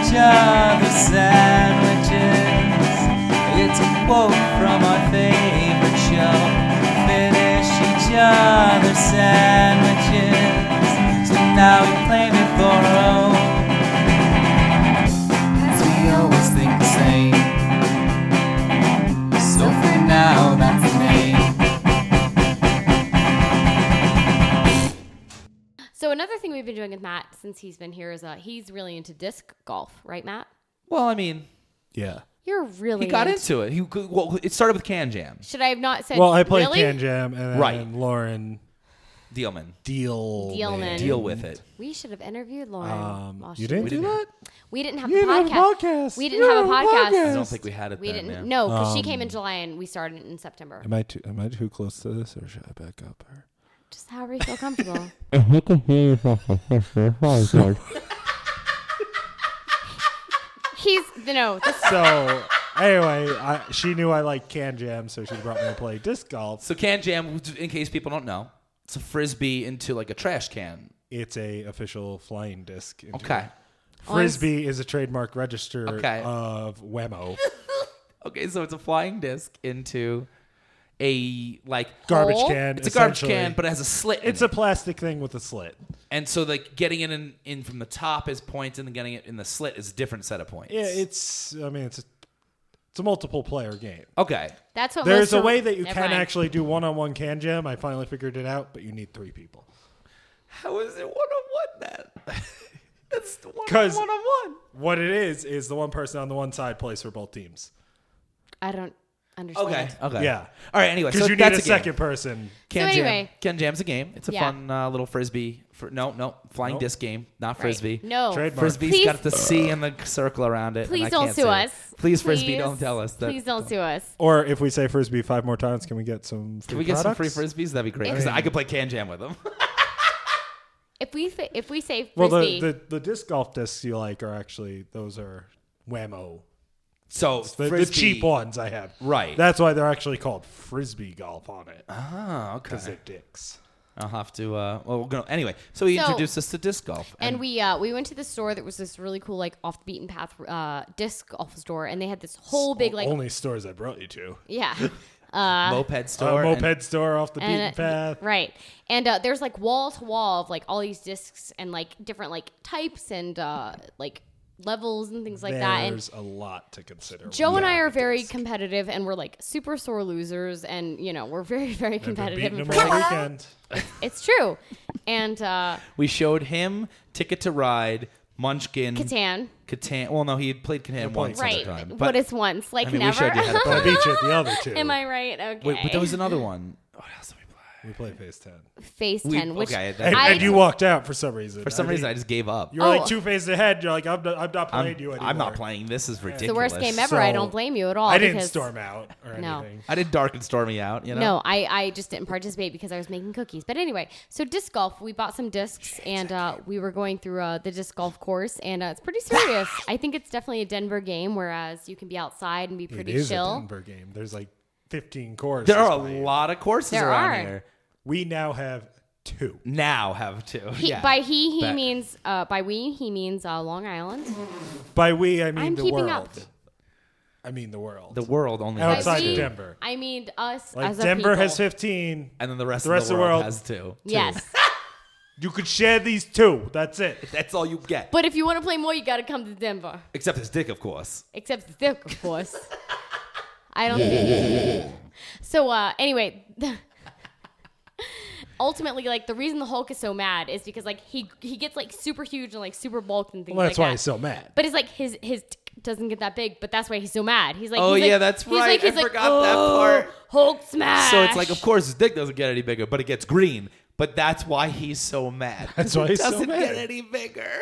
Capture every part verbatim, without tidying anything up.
each other sandwiches. It's a quote from our favorite show. Finish each other sandwiches. So now we claim it for our own. As we always think the same. So for now, that's the name. So another thing we've been doing with Matt since he's been here is uh, he's really into disc golf, right, Matt? Well, I mean, Yeah. You're really he got into, into it. He well, it started with Can Jam. Should I have not said Well, I played really? Can Jam, and then Right. Lauren Dealman. Deal Dealman. Deal with it. We should have interviewed Lauren. Um, while you she didn't was- do that? We didn't have You the didn't podcast. have a podcast. We You didn't have a didn't have a podcast. I podcast. don't think we had it We then. didn't. yeah. No, because she Um, came in July and we started in September. Am I too? Am I too close to this, or should I back up? Or? Just however you feel comfortable. He's no. This, So anyway, I, she knew I liked Can Jam, so she brought me to play disc golf. So Can Jam, in case people don't know, it's a frisbee into like a trash can. It's a official flying disc. into Okay. it. Frisbee is a trademark register Okay. of Wemo. Okay, so it's a flying disc into a like Garbage Hole? can. it's a garbage essentially. can, but it has a slit. It's in a it. plastic thing with a slit. And so like getting it in, in from the top is points, and then getting it in the slit is a different set of points. Yeah, it's. I mean, it's a, it's a multiple player game. Okay. that's what There's most a of- way that you Never can mind. actually do one-on-one Can Jam. I finally figured it out, but you need three people. How is it one on one then? That's the one 'Cause- on one. What it is is the one person on the one side plays for both teams. I don't understand. Okay. Okay. Yeah. All right. Anyway, Because so you need that's a a game. second person. Can So Jam. anyway. Can Jam's a game. It's a Yeah. fun uh, little frisbee. For, no, no, flying Nope. disc game, not Right. frisbee. No. Trademark. Frisbee's Please- got the C and the circle around it. and Please I don't can't sue say it. us. Please, Frisbee, Please. don't tell us that. Please don't sue us. Or if we say Frisbee five more times, can we get some free Can we get some free products? Frisbees? That'd be great. If- Because I could play Can Jam with them. If we fi- if we say Well, frisbee, the, the, the disc golf discs you like are actually, those are Whammo. So The, the Frisbee, cheap ones I have. Right. That's why they're actually called Frisbee golf on it. Ah, okay. Because they're dicks. I'll have to. Uh, well, we're gonna anyway. So he So- introduced us to disc golf, and we uh, we went to the store that was this really cool like off the beaten path uh, disc golf store, and they had this whole big like Only stores I brought you to. yeah. moped Uh, store. and- moped store off the beaten And, uh, path. right. And uh, there's like wall to wall of like all these discs and like different like types and uh, like levels and things like that. And There's a lot to consider. Joe and I Yeah, are very disc. competitive, and we're like super sore losers, and you know we're very very I've been competitive. beating and them all weekend. It's true. And uh, we showed him Ticket to Ride, Munchkin, Catan, Catan. Well, no, he had played Catan once right? at a time. What But, is once like I mean, we never? showed you how to But I play. beat you at the other two. Am I right? Okay. Wait, but there was another one. What else did we play? We played Phase ten. Phase We- ten, which okay, that- And, I- and you walked out for some reason. For some I reason, I mean, just gave up. you were Oh. like two phases ahead. You're like, I'm not, I'm not I'm, playing you anymore. I'm not playing. This is ridiculous. the worst game ever. I So, don't blame you at all. I didn't because, storm out or No. anything. I did dark and stormy out. You know. No, I, I just didn't participate because I was making cookies. But anyway, so disc golf, we bought some discs and uh, we were going through uh, the disc golf course, and uh, it's pretty serious. I think it's definitely a Denver game, whereas you can be outside and be pretty it is chill. a Denver game. There's like fifteen courses. There are a played. lot of courses There around are. here. We now have two. Now have to. He, yeah. By he, he Bet. means uh, by we, he means uh, Long Island. By we, I mean I'm the keeping world. up. I mean the world. the world only Outside has By of two, we, Denver. I mean us like as a Denver people. has fifteen. and then the rest, The rest of the world, has two. Yes, You could share these two. That's it. That's all you get. but if you want to play more, you got to come to Denver. Except his dick, of course. Except the thick, of course. I don't think. So uh, anyway, ultimately, like the reason the Hulk is so mad is because like he he gets like super huge and like super bulked and things Well, that's like why that. he's so mad. But it's like his his t- doesn't get that big, but that's why he's so mad. He's like, Oh, he's yeah, like- that's he's right. Like, he's I like, forgot that "Oh, part." Hulk smash. So it's like, of course, his dick doesn't get any bigger, but it gets green. But that's why he's so mad. That's why it he's so doesn't mad. get any bigger.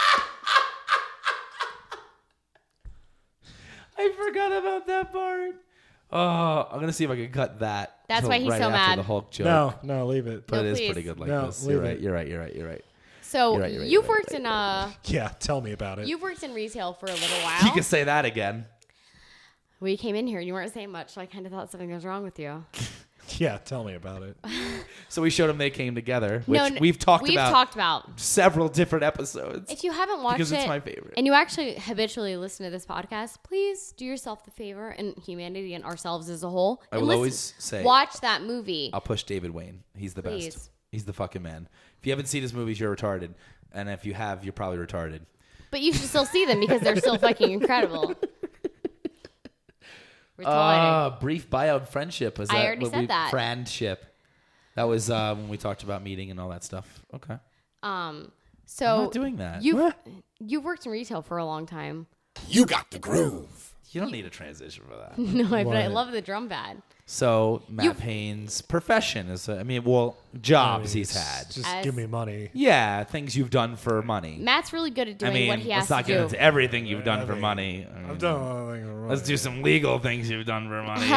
I forgot about that part. Oh, I'm gonna see if I can cut that. That's till why he's right so after mad. the Hulk joke. No, no, leave it. but No, it is please. pretty good like No, this. leave You're right. it. You're right. You're right. You're right. So You're right, you're right, you've you're right, worked you're in right. uh Yeah, tell me about it. you've worked in retail for a little while. You can say that again. Well, you came in here and you weren't saying much, so I kind of thought something was wrong with you. Yeah, tell me about it. So we showed him They Came Together, which no, no, we've talked we've about talked about. several different episodes. If you haven't watched Because it, it's my favorite. and you actually habitually listen to this podcast, please do yourself the favor and humanity and ourselves as a whole. I and will listen- always say- watch that movie. I'll push David Wayne. He's the Please. best. He's the fucking man. If you haven't seen his movies, you're retarded. And if you have, you're probably retarded. But you should still see them because they're still fucking incredible. Retarded. Uh, brief buyout friendship. Was I that already what said we, that. Friendship. That was uh, when we talked about meeting and all that stuff. Okay. um, so I'm not doing that. You've, What? you've worked in retail for a long time. You got the groove. You don't need a transition for that. No, I, but I What? love the drum pad. So Matt You've- Payne's profession is, uh, I mean, well, jobs he's had. Just As- give me money. Yeah, things you've done for money. Matt's really good at doing I mean, what he has let's not to get do. into everything you've done for mean, money. I mean, I've done a lot of things. for Let's money. do some legal things you've done for money.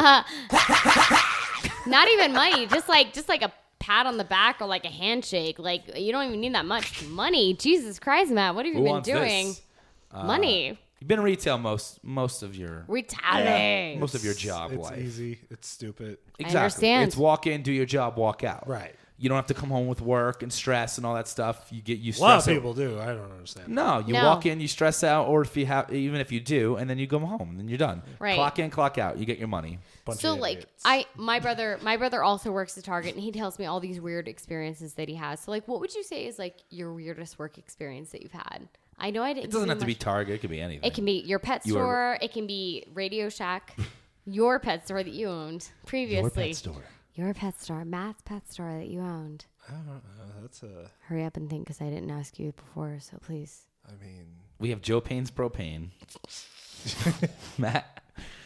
Not even money, just like just like a pat on the back or like a handshake. Like you don't even need that much money. Jesus Christ, Matt, what have you Who been wants doing? this? Uh, Money, You've been in retail most most of your retaliate. most of your job It's life. easy. It's stupid. Exactly. understand. It's walk in, do your job, walk out. Right. You don't have to come home with work and stress and all that stuff. You get you A lot of stress out- people do. I don't understand. No, you No. walk in, you stress out, or if you have, even if you do, and then you go home, and then you're done. Right. Clock in, clock out. You get your money. Bunch So of like idiots. I my brother my brother also works at Target and he tells me all these weird experiences that he has. So like what would you say is like your weirdest work experience that you've had? I know I didn't It doesn't see have to be much- Target. It could be anything. It can be your pet You are- store, it can be Radio Shack, your pet store that you owned previously. store. Your pet store, Matt's pet store that you owned. I don't know. That's a. Hurry up and think because I didn't ask you before, so please. I mean, We have Joe Payne's propane. Matt.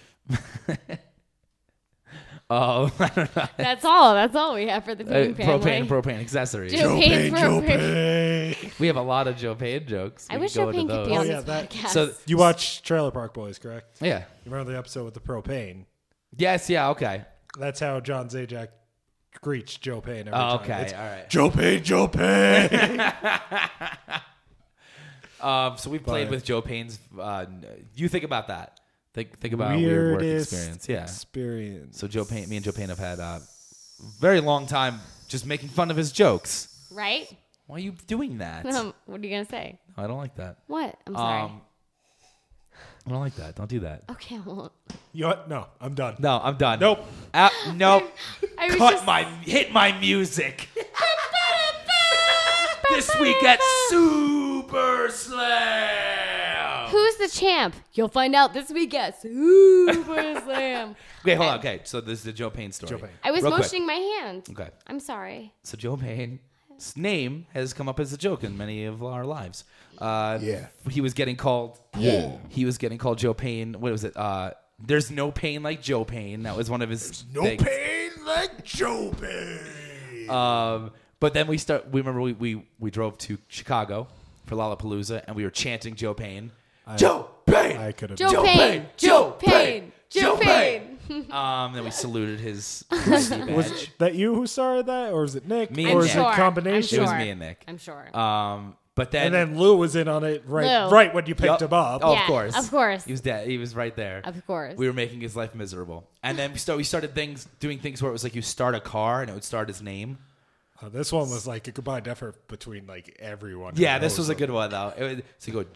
Oh, I don't know. That's all. That's all we have for the Uh, Payne family. propane, propane accessories. Joe Payne's propane. Payne. We have a lot of Joe Payne jokes. I We wish can Joe go into Payne could be those. on Oh, yeah, this that- podcast. So You watch Trailer Park Boys, correct? yeah, You remember the episode with the propane? yes, yeah, okay. That's how John Zajac greets Joe Payne every Oh, time. okay, It's, all right. Joe Payne, Joe Payne. Um, so we played But- with Joe Payne's. Uh, you think about that. Think think about a weird work Weirdest experience. Yeah. Experience. So Joe Payne, me and Joe Payne have had a very long time just making fun of his jokes. Right? Why are you doing that? Um, what are you gonna say? I don't like that. What? I'm sorry. Um, I don't like that. Don't do that. okay, well, You know what? No, I'm done. No, I'm done. Nope. Uh, nope. I was Cut just my hit my music. This week at Super Slam. who's the champ? You'll find out this week at Super Slam. Okay, hold on. Okay, so this is the Joe Payne story. Joe Payne. I was Real quick. motioning my hand. Okay. I'm sorry. So Joe Payne's name has come up as a joke in many of our lives. Uh, Yeah. He was getting called. Yeah. He was getting called Joe Payne. What was it? Uh, There's no pain like Joe Payne. That was one of his. No things. pain like Joe Payne. Um, but then we start. We remember we, we we drove to Chicago for Lollapalooza, and we were chanting Joe Payne. Joe Payne. I could have. Joe, Joe Payne. Payne. Joe Joe Payne. Payne. Joe Joe Payne. Um, then we saluted his badge. Was that you who started that, or was it Nick? Me or and is Nick. it Sure. a combination? It was Sure. me and Nick. I'm sure. Um, but then And then Lou was in on it right, Lou. right when you picked Yup. him up. Oh, Yeah, of course, of course. He was dead. He was right there. Of course. We were making his life miserable, and then we start. We started things, doing things where it was like you start a car and it would start his name. Uh, this one was like a combined effort between like everyone. Yeah, who this knows was a him. good one though. It would, so you go.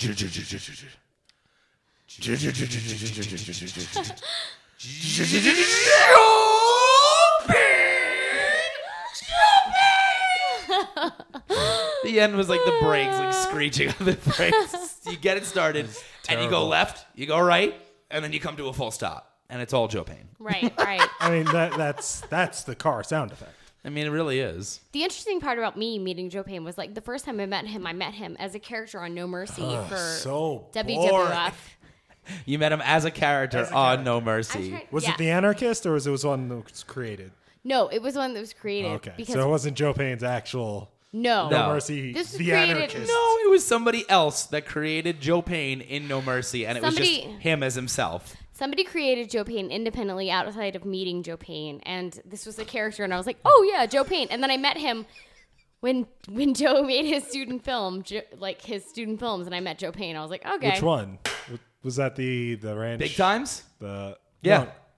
The end was like the brakes, like screeching on the brakes. You get it started, and you go terrible. left, you go right, and then you come to a full stop, and it's all Joe Payne. right, right. I mean, that that's that's the car sound effect. I mean, it really is. The interesting part about me meeting Joe Payne was like the first time I met him, I met him as a character on No Mercy for So W boring. W F. You met him as a character As a on character. No I was Mercy. trying- Was yeah. it the Anarchist or was it was one that was created? No, it was one that was created. Okay, Because so it wasn't Joe Payne's actual no, No. No Mercy. This was the created- Anarchist. No, it was somebody else that created Joe Payne in No Mercy, and it was Somebody- just him as himself. somebody created Joe Payne independently outside of meeting Joe Payne, and this was the character, and I was like, oh yeah, Joe Payne. And then I met him when when Joe made his student film, jo- like his student films, and I met Joe Payne. I was like, okay, Which one? Was that the the ranch? Big Times? The Yeah. no,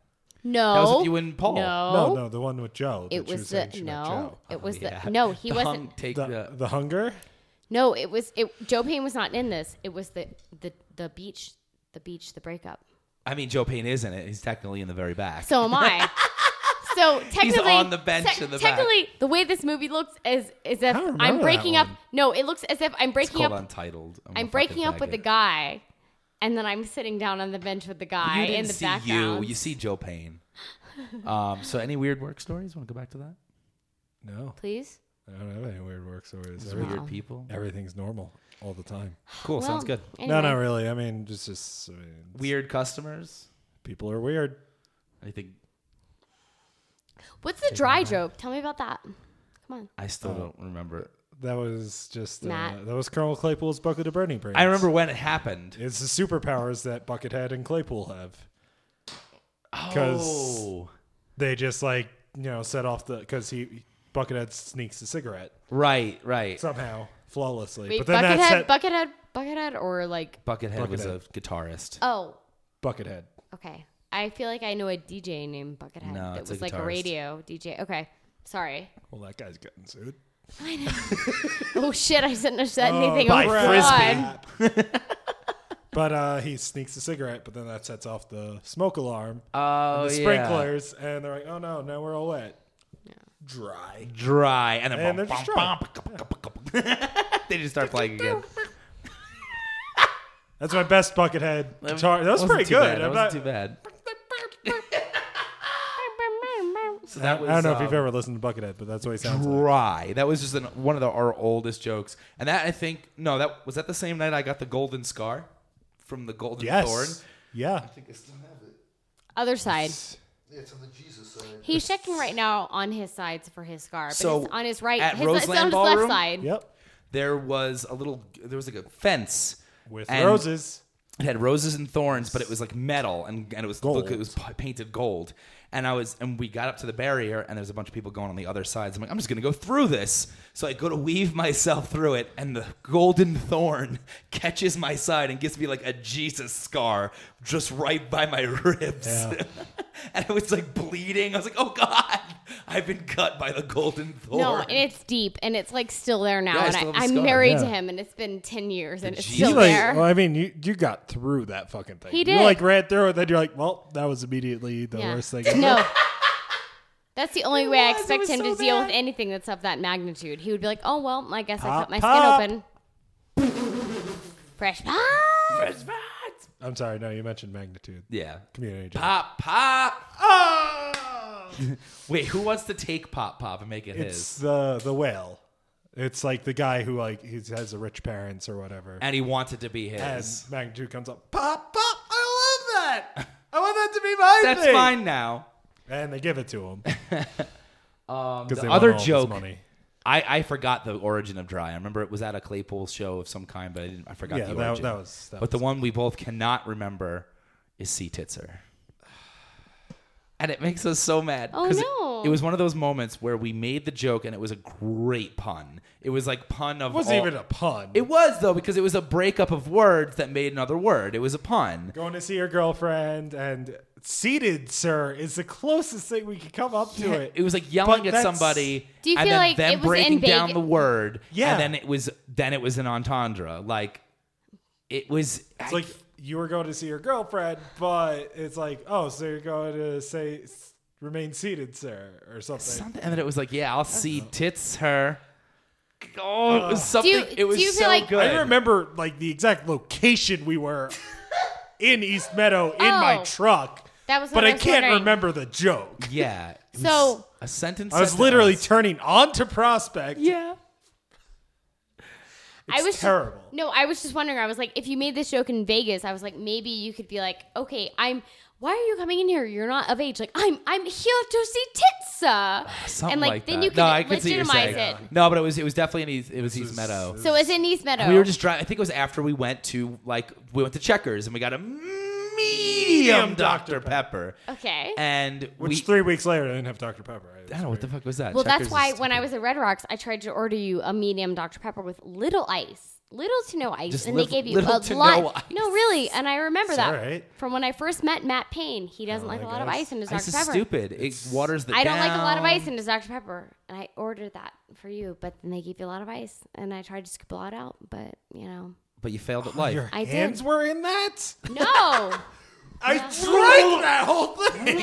No. That was with you and Paul. No. No, no, the one with Joe. that It she was was saying the she met no. Joe. It was Yeah. the no. He The wasn't. hung- take The, the, the hunger. No, it was it. Joe Payne was not in this. It was the the the beach, the beach, the breakup. I mean, Joe Payne is in it. He's technically in the very back. So am I. So technically, on the bench te- in the back. technically, the way this movie looks is is if I don't I'm remember breaking that up. one. No, it looks as if I'm it's breaking called up. Untitled. I'm, I'm a breaking fucking up with the faggot. guy, and then I'm sitting down on the bench with the guy You in didn't the see background. you. You see Joe Payne. Um, so, any weird work stories? Want to go back to that? No, Please. I don't have any weird work stories. These Every- weird people. Everything's normal all the time. Cool. Well, sounds good. Anyway. No, not really. I mean, just just I mean, it's- Weird customers. people are weird. I think What's the dry joke? Tell me about that. Come on. I still Oh. don't remember it. That was just uh, Matt. that was Colonel Claypool's bucket of burning brains. I remember when it happened. It's the superpowers that Buckethead and Claypool have. 'Cause- Oh, They just like you know set off the because he Buckethead sneaks a cigarette right, right. somehow flawlessly. Wait, but then Buckethead, that set Buckethead, Buckethead, or like Buckethead was a Buckethead. guitarist. oh, Buckethead. okay. I feel like I know a D J named Buckethead. No, that it's a was like a guitarist. radio D J. Okay, sorry. Well, that guy's getting sued. Oh shit! I shouldn't have said Oh, anything. by Oh frisbee. But uh, he sneaks a cigarette, but then that sets off the smoke alarm, Oh, and the yeah. sprinklers, and they're like, "Oh no, now we're all wet, dry." Dry, and then And bum, they're just bum, dry. bum, they just start playing again. That's my best Buckethead guitar. That was Wasn't pretty too good. Bad. That I'm wasn't not- too bad. So that was, I don't know if um, you've ever listened to Buckethead, but that's what he sounds like. Dry. That was just an, one of the, our oldest jokes, and that I think no, that was that the same night I got the golden scar from the golden Yes. thorn. Yeah. I think I still have it. Other side. Yeah, it's on the Jesus side. He's checking right now on his sides for his scar, but So, it's on his right. at his, Roseland it's on his Ballroom? left side. Yep. There was a little, there was like a fence With and roses. It had roses and thorns, but it was like metal, and, and it was Gold. look, it was p- painted gold. And I was, and we got up to the barrier, and there's a bunch of people going on the other side. So I'm like, I'm just gonna go through this. So I go to weave myself through it, and the golden thorn catches my side and gives me like a Jesus scar just right by my ribs. Yeah. And I was like bleeding. I was like, oh God, I've been cut by the golden thorn. No, and it's deep, and it's like still there now. Yeah, I and still I, have a I'm scar. married to Yeah. him, and it's been ten years, and it's Jesus. still You like, there. well, I mean, you you got through that fucking thing. He You did. like ran through it, then you're like, well, that was immediately the Yeah. worst thing. Ever. No. That's the only way I was, it expect was him so to deal with bad. anything that's of that magnitude. He would be like, "Oh well, I guess I Pop, cut my pop. skin open." Fresh pop. Fresh vibes. I'm sorry, no, you mentioned magnitude. Yeah. Community joke. Pop, pop. Oh! Wait, who wants to take Pop Pop and make it It's his? the the whale. It's like the guy who like he has a rich parents or whatever. And he wants it to be And his. magnitude comes up. Pop, pop! I love that. I want that to be my That's thing. fine now. And they give it to him Um, because the they other want all joke, Of his money. I, I forgot the origin of Dry. I remember it was at a Claypool show of some kind, but I didn't. I forgot Yeah, the that, origin. that was. That but the was, one we both cannot remember is C Titzer. And it makes us so mad. Oh, 'cause it- no. It, was one of those moments where we made the joke and it was a great pun. It was like pun of It wasn't all- even a pun. It was though, because it was a breakup of words that made another word. It was a pun. Going to see your girlfriend and seated, sir, is the closest thing we could come up to it. It was like yelling But at that's- somebody Do you and feel then like them it was in breaking down Vegas- the word. Yeah. And then it was then it was an entendre. Like it was It's like you were going to see your girlfriend, but it's like, oh, so you're going to say, s- remain seated, sir, or something. something, and then it was like, yeah, I'll see tits her. Oh, it was something. you- it was do you feel so like- good. I remember like the exact location we were in East Meadow in my Oh. truck, That was. but what I I was can't wondering. remember the joke. Yeah. it was So- a sentence. I was said to literally us. turning onto Prospect. yeah. I was terrible. No, I was just wondering. I was like, if you made this joke in Vegas, I was like, maybe you could be like, okay, I'm. Why are you coming in here? You're not of age. Like, I'm. I'm here to see tits, sir. Something and like, like then that. you can no, I could see what you're legitimize saying. it. No, but it was it was definitely in East, it was East is- Meadow. So it's in East Meadow. We were just driving. I think it was after we went to like we went to Checkers and we got a medium Doctor Pepper. okay. And Which we, three weeks later, I didn't have Doctor Pepper. I don't know what the fuck was that. Well, that's Checkers why is when I stupid. was at Red Rocks, I tried to order you a medium Doctor Pepper with little ice, little to no ice, Just and live- they gave you little a to lot. no ice. No, really, and I remember It's that all right. from when I first met Matt Payne. He doesn't Oh, like I a lot of guess. ice in his Ice Doctor is Pepper. stupid. It waters the I don't like a lot of down. ice in his Doctor Pepper, and I ordered that for you, but then they gave you a lot of ice, and I tried to scoop a lot out, but you know, But you failed at life. Your I did. hands were in that? no. I drank that whole thing.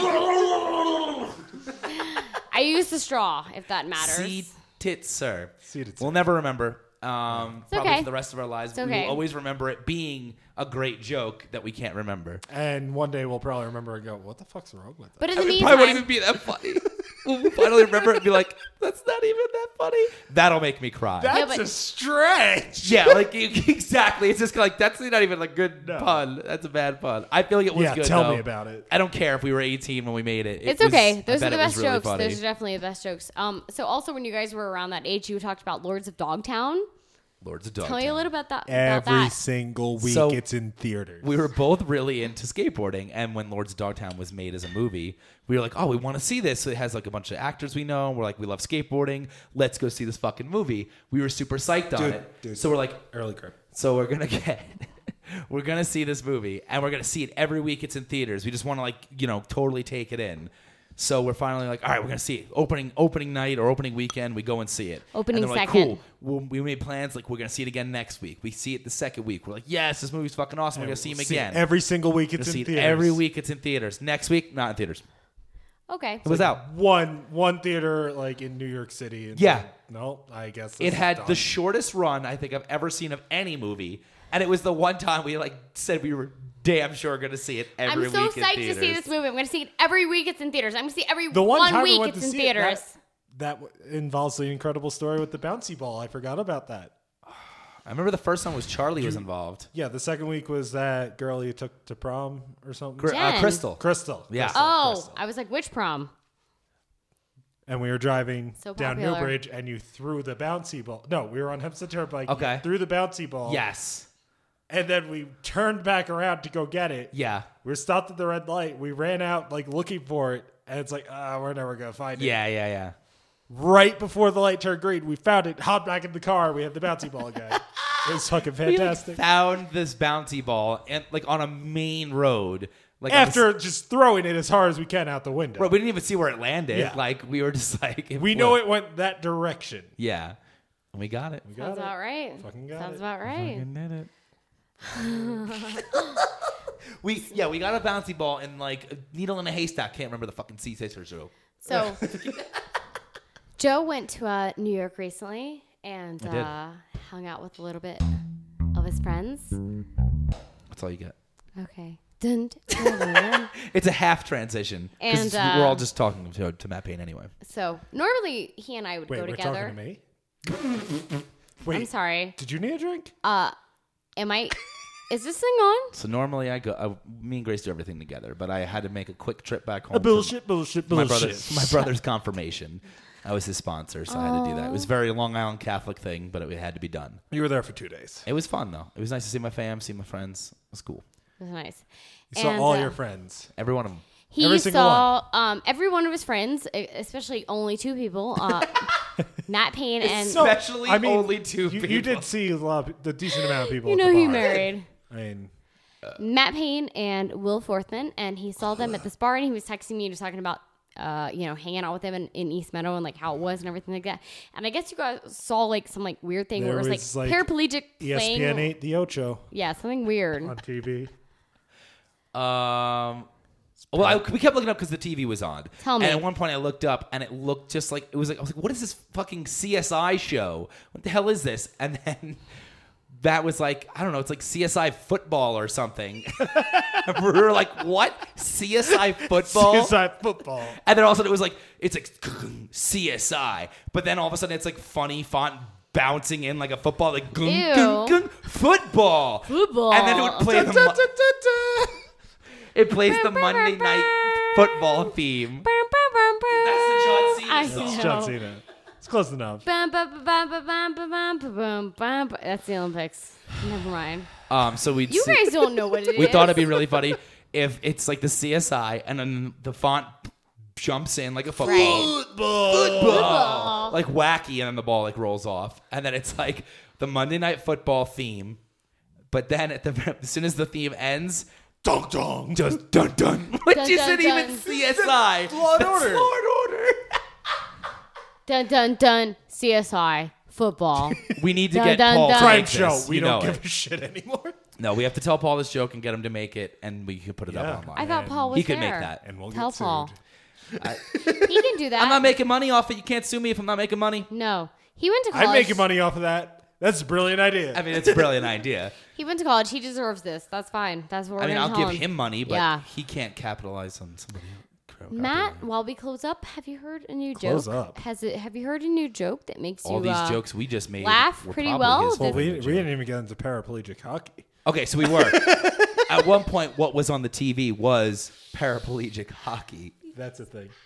I used a straw, if that matters. See tits, sir. See tits, We'll never remember. Um, It's probably okay. for the rest of our lives. It's We okay. will always remember it being a great joke that we can't remember. And one day we'll probably remember and go, what the fuck's wrong with that? But in the It meantime, probably won't even be that funny. We'll finally remember it and be like, that's not even that funny. That'll make me cry. That's but- a stretch. yeah, like you- exactly. It's just like that's not even a good No. pun. That's a bad pun. I feel like it was Yeah, good. tell though. me about it. I don't care if we were eighteen when we made it. It it's was- okay. I Those are bet the it was best really jokes. funny. Those are definitely the best jokes. Um, so also when you guys were around that age, you talked about Lords of Dogtown. Lords of Dogtown. Tell me a little about that. about Every that. single week So- it's in theaters. We were both really into skateboarding, and when Lords of Dogtown was made as a movie, we were like, "Oh, we want to see this." So it has like a bunch of actors we know. We're like, "We love skateboarding. Let's go see this fucking movie." We were super psyched on Dude, it. dude. So we're like, Early crib. "So we're gonna get, we're gonna see this movie, and we're gonna see it every week. It's in theaters. We just want to like, you know, totally take it in." So we're finally like, all right, we're gonna see it. Opening opening night or opening weekend, we go and see it. Opening and then we're like, second. cool. Well, we made plans like we're gonna see it again next week. We see it the second week. We're like, yes, this movie's fucking awesome. We're gonna see him See again. Every single week We're it's gonna see in it theaters. every week. It's in theaters. Next week, not in theaters. Okay. It was out. One one theater like in New York City. And Yeah. said, no, I guess this It is had done. the shortest run I think I've ever seen of any movie, and it was the one time we like said we were damn sure gonna see it every I'm so week in psyched theaters. to see this movie. I'm going to see it every week. It's in theaters. I'm going to see it every The one, one time we week. went It's to in see theaters. It, that, that w- involves the incredible story with the bouncy ball. I forgot about that. I remember the first one was Charlie was involved. Yeah, the second week was that girl you took to prom or something. Gr- uh, Jen. Crystal. Crystal. Yeah. Crystal, Oh, Crystal. I was like, which prom? And we were driving So down popular. Newbridge, and you threw the bouncy ball. No, we were on Hempstead Turnpike. You Okay. threw the bouncy ball. Yes. And then we turned back around to go get it. Yeah. We were stopped at the red light. We ran out like looking for it, and it's like, ah, we're never gonna find it. Yeah. Yeah. Yeah. Right before the light turned green, we found it. Hopped back in the car. We had the bouncy ball again. It was fucking We like, fantastic. found this bouncy ball and like on a main road. Like on After this- just throwing it as hard as we can out the window. Bro, we didn't even see where it landed. Yeah. Like we were just like it we know flipped. it went that direction. Yeah. And we got it. We got Sounds it. about right. Fucking got Sounds it. about right. Fucking did it. we yeah we got a bouncy ball and like a needle in a haystack. Can't remember the fucking C six or so. So, Joe went to uh, New York recently and I did. uh, hung out with a little bit of his friends. That's all you get. Okay. Dun, dun, dun, dun. It's a half transition because And, uh, we're all just talking to, to Matt Payne anyway. So, normally he and I would Wait, go we're together. talking to me? Wait, I'm sorry. did you need a drink? Uh, am I? Is this thing on? So normally I go. I, me and Grace do everything together, but I had to make a quick trip back home. A for bullshit, bullshit, My bullshit. brother's, my brother's confirmation. I was his sponsor, so I had to do that. It was a very Long Island Catholic thing, but it had to be done. You were there for two days. It was fun though. It was nice to see my fam, see my friends. It was cool. It was nice. You saw And, all uh, your friends. Every one of them. He Every single saw um, every one of his friends, e- especially only two people, uh, Matt Payne and So- Especially only two you, people. You did see a lot of, the decent amount of people. you at know the he bar. married I mean, Matt Payne and Will Forthman, and he saw them at this bar, and he was texting me, just talking about uh, you know, hanging out with them in, in East Meadow and like how it was and everything like that. And I guess you guys saw like some like weird thing There where it was, was, like, like, paraplegic E S P N playing. eight The Ocho Yeah, something weird. on T V. Um, well, I, we kept looking up because the T V was on. Tell me. And at one point, I looked up, and it looked just like it was like I was like, "What is this fucking C S I show? What the hell is this?" And then that was like, I don't know, it's like C S I football or something. And we were like, "What? C S I football?" C S I football. And then all of a sudden, it was like it's like C S I, but then all of a sudden, it's like funny font bouncing in like a football, like gung, Ew. gung, gung, football, Football. and then it would play the. Da, Mo- da, da, da. It plays the Monday night football theme. That's the John Cena I song. It's know. John Cena. It's close enough. Bum, bum, bum, bum, bum, bum, bum, bum, bum, bum. That's the Olympics. Never mind. Um, so we'd You see- guys don't know what it is. we thought it'd be really funny if it's like the C S I and then the font jumps in like a football, Right. football, like wacky, and then the ball like rolls off, and then it's like the Monday Night Football theme, but then at the as soon as the theme ends, dong dong, just dun dun, which Dun, isn't dun, even dun. C S I. Law and That's Order. Law and Order. Dun dun dun. C S I football. We need to Dun, get dun, Paul dun. to Crime make show. this. We You don't know give it. a shit anymore. No, we have to tell Paul this joke and get him to make it, and we can put it Yeah. up online. I thought Paul was he could there. make that. And we'll Tell get Paul. sued. He can do that. I'm not making money off it. You can't sue me if I'm not making money. No, he went to college. I'm making money off of that. That's a brilliant idea. I mean, it's a brilliant idea. He went to college. He deserves this. That's fine. That's what we're I mean, gonna I'll tell give him money, but Yeah. he can't capitalize on somebody else. Matt, while we close up, have you heard a new Close joke? up. Has it? Have you heard a new joke that makes All you these uh, jokes we just made laugh were pretty probably well? his well, Did- we, favorite we joke. didn't even get into paraplegic hockey. Okay, so we were. At one point, what was on the T V was paraplegic hockey, That's a thing.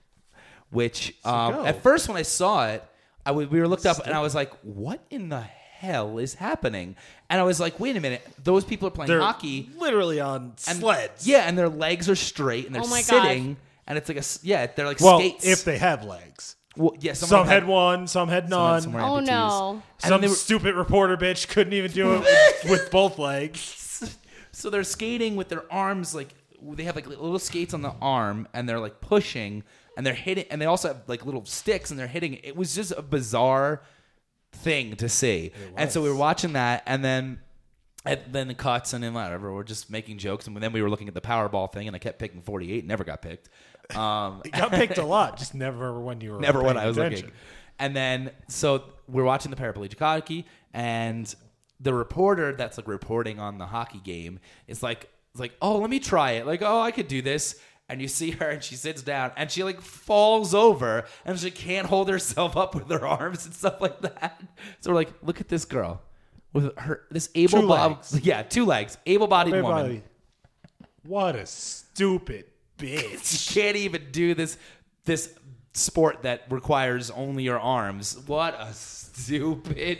which go. um, at first when I saw it, I w- we were looked up and I was like, "What in the hell is happening?" And I was like, "Wait a minute, those people are playing They're hockey, literally on and sleds. yeah, and their legs are straight and they're Oh my God. sitting, and it's like a s- yeah, they're like Well, skates. if they have legs. well, yeah, some, Some of them had one, some had some had- none. some were Oh amputees. no! And Some they were- stupid reporter bitch couldn't even do it with, with both legs. So they're skating with their arms like they have like little skates on the arm and they're like pushing and they're hitting and they also have like little sticks and they're hitting. It was just a bizarre thing to see. And so we were watching that and then and then the cuts and then whatever. We're just making jokes and then we were looking at the Powerball thing and I kept picking forty-eight. Never got picked. Um, It got picked a lot, just never when you were Never when paying I was attention. looking. And then, so we're watching the paraplegic hockey, and the reporter that's like reporting on the hockey game is like, is like, oh, let me try it. Like, oh, I could do this. And you see her, and she sits down, and she like falls over, and she can't hold herself up with her arms and stuff like that. So we're like, look at this girl with her this able Two bodied, legs. yeah, two legs, able-bodied woman. Everybody, what a stupid bitch. She can't even do this this sport that requires only your arms. What a stupid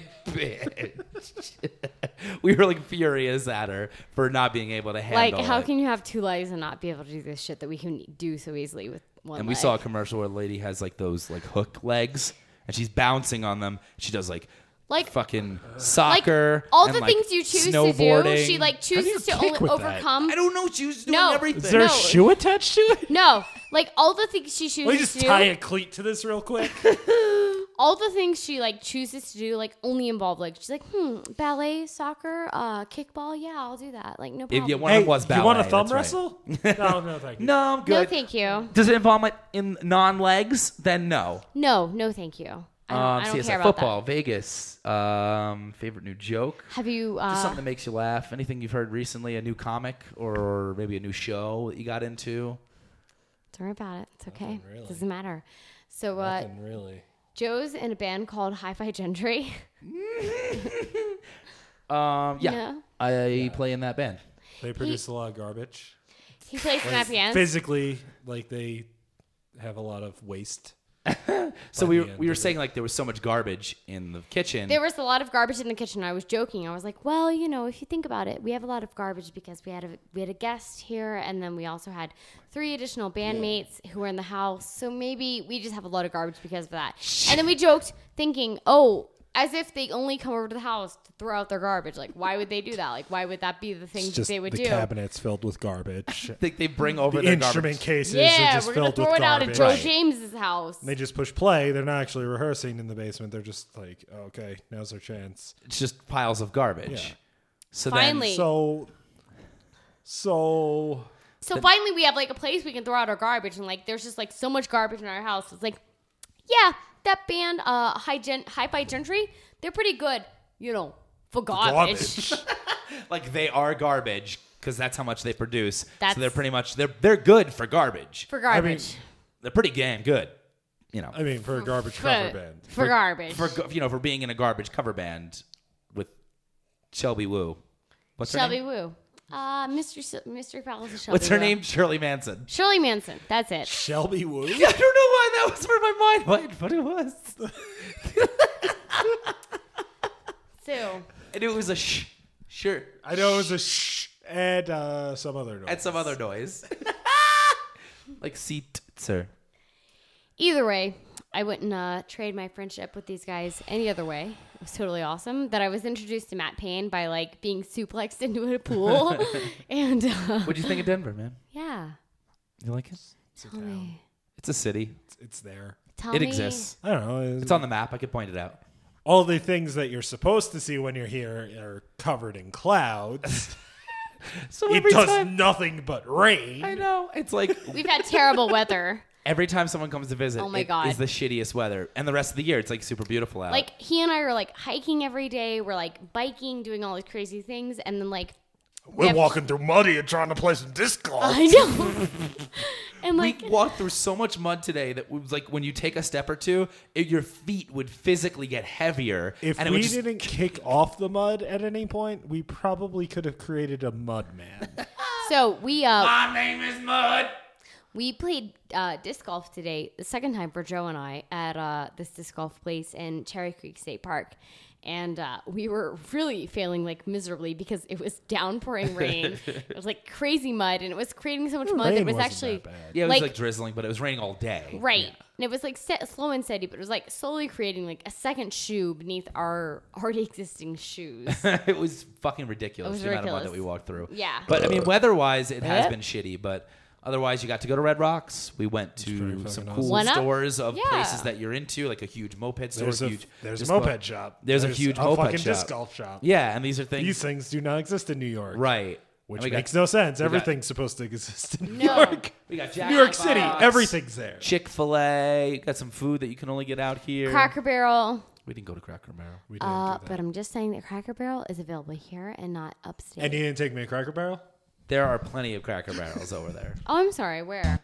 bitch. We were like furious at her for not being able to Like, handle how it. can you have two legs and not be able to do this shit that we can do so easily with one and we leg? saw a commercial where a lady has like those like hook legs and she's bouncing on them. She does like Like- fucking like soccer. all and, the like, things you choose to do. snowboarding. She like do you chooses to kick only with that? overcome. I don't know. She was doing No. everything. Is there No. a shoe attached to it? No, like all the things she chooses Let me just to do. tie a cleat to this real quick. all the things she like chooses to do like only involve like she's like hmm ballet, soccer, uh kickball, yeah, I'll do that, like no If problem. you one Hey, of them was ballet, you want a thumb that's right. wrestle? no, no, thank you. No, I'm good. no thank you, Does it involve my in non-legs? Then no. no no thank you, I don't, Um, I don't C S I care about football, that. Vegas. Um, favorite new joke. Have you Just uh something that makes you laugh. Anything you've heard recently? A new comic or maybe a new show that you got into? don't worry about it, it's okay, really. doesn't matter. So uh Nothing really. Joe's in a band called Hi-Fi Gentry. Um, yeah, Yeah. I play in that band. They produce a lot of garbage. He plays in that band. Physically, like they have a lot of waste. So By we the were, end we were of saying like there was so much garbage in the kitchen. There was a lot of garbage in the kitchen. I was joking. I was like, "Well, you know, if you think about it, we have a lot of garbage because we had a we had a guest here, and then we also had three additional bandmates who were in the house. So maybe we just have a lot of garbage because of that." And then we joked, thinking, "Oh, as if they only come over to the house to throw out their garbage. Like, why would they do that? Like, why would that be the thing It's that just they would the do?" cabinets filled with garbage. I think they bring over the their instrument garbage. cases are Yeah, just we're gonna filled throw with it out garbage. at Joe Right. James's house. They just push play. They're not actually rehearsing in the basement. They're just like, oh, okay, now's our chance. It's just piles of garbage. Yeah. So Finally. So, so So finally, we have like a place we can throw out our garbage, and like there's just like so much garbage in our house. It's like, yeah, that band, uh, High Gen, Hi-Fi Gentry, they're pretty good, you know, for garbage. garbage. then like they are garbage because that's how much they produce. That's- so they're pretty much they're they're good for garbage. for garbage. They're pretty damn good. You know. I mean, for a garbage for, cover band. for garbage. for go- you know for being in a garbage cover band with Shelby Woo. What's her Shelby name? Woo. Uh, Mystery, S- Mystery Palace of Shelby What's her Woo. name? Shirley Manson. Shirley Manson. That's it. Shelby Woo. I don't know why that was where my mind went, but it was. So, And it was a sh. Sure. I know it was a shh and uh, some other noise. And some other noise. like seat, sir. either way, I wouldn't uh, trade my friendship with these guys any other way. It was totally awesome. That I was introduced to Matt Payne by like being suplexed into a pool. and uh, What'd you think of Denver, man? yeah, You like it? tell me, It's a city. It's, it's there. tell It me. exists. I don't know. It's on the map. I could point it out. all the things that you're supposed to see when you're here are covered in clouds. So It every does time, nothing but rain. I know. It's like We've had terrible weather. every time someone comes to visit, Oh my it God. is the shittiest weather. And the rest of the year, it's like super beautiful out. Like he and I are like hiking every day. We're like biking, doing all these crazy things, and then like We're have- walking through muddy and trying to play some disc golf. I know. and like we walked through so much mud today that it was like when you take a step or two, it, your feet would physically get heavier. If and it we would just, didn't kick off the mud at any point, we probably could have created a mud man. so we uh my name is Mud. we played uh, disc golf today, the second time for Joe and I at uh, this disc golf place in Cherry Creek State Park. And uh, we were really failing like miserably because it was downpouring rain. It was like crazy mud, and it was creating so much mud that Rain it was wasn't actually that bad. Yeah, it was like, Like- drizzling, but it was raining all day. right. And it was like set, slow and steady, but it was like slowly creating like a second shoe beneath our already existing shoes. it was fucking ridiculous, It was the amount of mud ridiculous. that we walked through. Yeah. But I mean, weather-wise, it has Eh? been shitty. But otherwise, you got to go to Red Rocks. We went pretty to fucking some awesome. cool One up? stores of Yeah. places that you're into, like a huge moped store. There's a, huge there's a disc golf- moped shop. There's a huge a moped fucking shop. disc golf shop. Yeah, and these are things. These things do not exist in New York. right. Which And we makes got, no sense. got- Everything's supposed to exist in New No. York. We got Jack New York in the City. Box, Everything's there. Chick-fil-A. Got some food that you can only get out here. Cracker Barrel. We didn't go to Cracker Barrel. We didn't Uh, do that. but I'm just saying that Cracker Barrel is available here and not upstate. And you didn't take me to Cracker Barrel? There are plenty of Cracker Barrels over there. oh, I'm sorry. Where?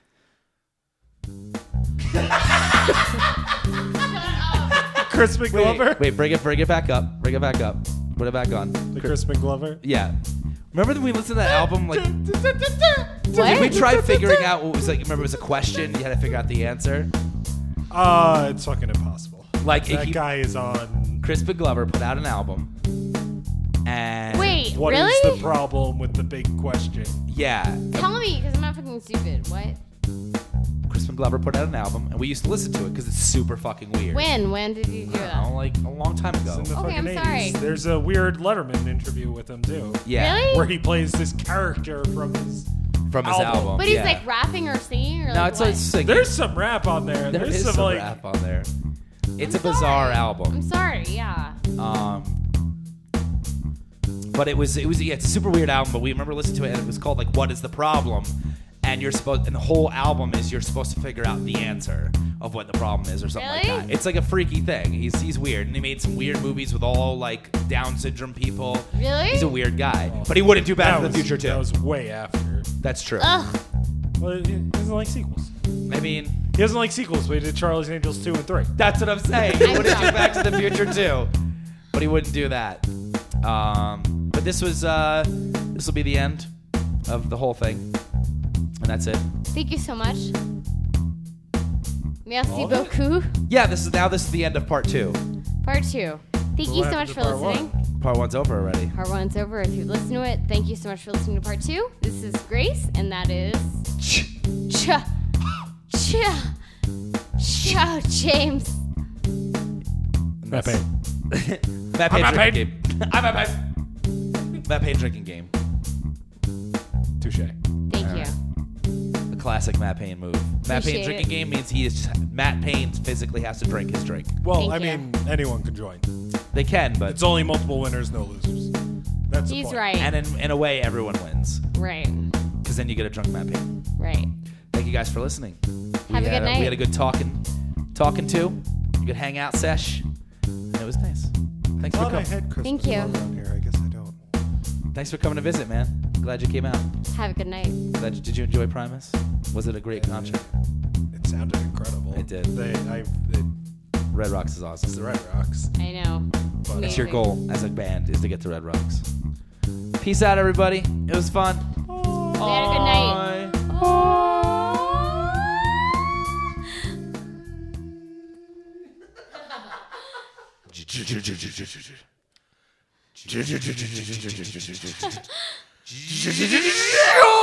Crispin Glover? Wait, wait, bring it, bring it back up. Bring it back up. Put it back on. The Crispin Glover? Yeah. Remember when we listened to that album? Like, What? did we try figuring out what was like? Remember, it was a question. You had to figure out the answer. Uh, it's fucking impossible. Like, That he, guy is on. Crispin Glover put out an album, and Wait, What is really? the problem with the big question? yeah, Tell me, because I'm not fucking stupid. What? Crispin Glover put out an album, and we used to listen to it because it's super fucking weird. When? When did you do I don't know, that? like a long time It's ago. in the Okay, fucking I'm sorry. eighties. There's a weird Letterman interview with him, too. Yeah, Really? Where he plays this character from his. from his Album. album. But he's yeah. like rapping or singing or no, like it's what? like singing. There's some rap on there. There There's is some, some like. rap on there. It's I'm a bizarre sorry. album. I'm sorry. Yeah. Um, but it was it was yeah, it's a super weird album. But we remember listening to it, and it was called like "What Is the Problem?" And you're supposed, and the whole album is you're supposed to figure out the answer of what the problem is, or something Really? like that. It's like a freaky thing. He's he's weird, and he made some weird movies with all like Down syndrome people. Really? He's a weird guy, but he wouldn't do Back that to the was- Future too. That was way after. That's true. Ugh. Well, he doesn't like sequels. I mean, He doesn't like sequels, but he did Charlie's Angels two and three. that's what I'm saying. He wouldn't do Back to the Future too, but he wouldn't do that. Um, but this was uh, this will be the end of the whole thing, and that's it. Thank you so much. Merci All of it? beaucoup. Yeah, this is now this is the end of part two. Part two. Thank you What so much happened for to part listening. one? Part one's over already. Part one's over. If you've listened to it, thank you so much for listening to part two. This is Grace, and that is Cha Cha Cha James. Matt Payne. Matt Payne Matt drinking game. I'm Matt Payne. Matt Payne drinking game. Touche. Thank All you. A classic Matt Payne move. Matt Payne Appreciate drinking it. game means he is Matt Payne physically has to drink his drink. Well, Thank I you. mean, anyone can join. They can, but It's only multiple winners, no losers. That's the He's point. right. and in, in a way everyone wins Right. because then you get a drunk Matt Payne. Right. Thank you guys for listening. We Have a had good night. We had a good talking, talking to, a good hangout sesh, and it was nice. Thanks for Thought I coming. had Christmas Thank you. around here. I guess I don't. Thanks for coming to visit, man. Glad you came out. Have a good night. Glad you, did you enjoy Primus? Was it a great concert? It sounded incredible. It did. They, I, it, Red Rocks is awesome. it's the Red Rocks. I know. But, That's your Amazing. goal as a band is to get to Red Rocks. Peace out, everybody. It was fun. We had a good night. Oh!